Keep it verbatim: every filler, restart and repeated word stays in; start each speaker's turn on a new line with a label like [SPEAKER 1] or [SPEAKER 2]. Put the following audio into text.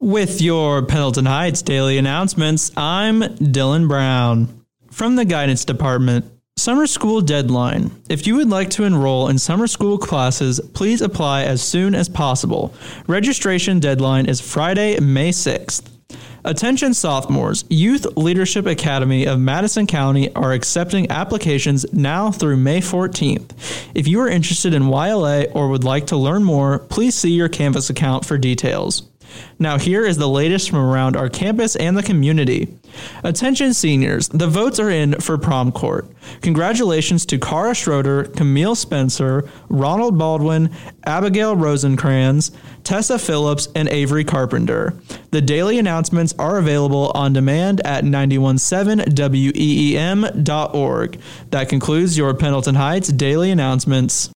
[SPEAKER 1] With your Pendleton Heights daily announcements, I'm Dylan Brown. From the Guidance Department, Summer School Deadline. If you would like to enroll in summer school classes, please apply as soon as possible. Registration deadline is Friday, May sixth. Attention sophomores, Youth Leadership Academy of Madison County are accepting applications now through May fourteenth. If you are interested in Y L A or would like to learn more, please see your Canvas account for details. Now here is the latest from around our campus and the community. Attention seniors, the votes are in for prom court. Congratulations to Cara Schroeder, Camille Spencer, Ronald Baldwin, Abigail Rosencrans, Tessa Phillips, and Avery Carpenter. The daily announcements are available on demand at nine one seven W E E M dot org. That concludes your Pendleton Heights daily announcements.